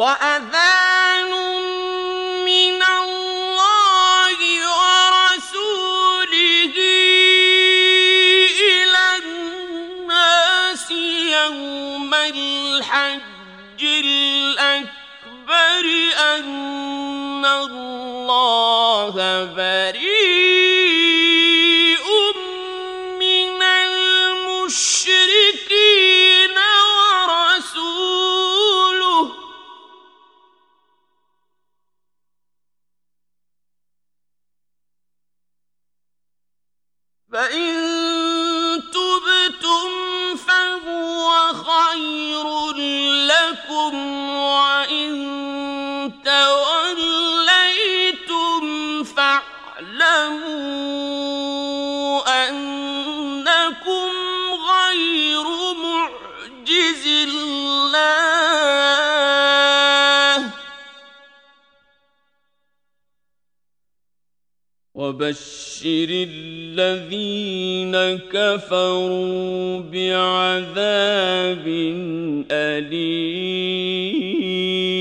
وأذان من الله ورسوله إلى الناس يوم الحج الأكبر أن الله بريء من المشركين ورسوله فإن تبتم فهو خير لكم وإن توليتم فاعلموا أنكم غير معجز الله وبشر الذين كفروا بعذاب أليم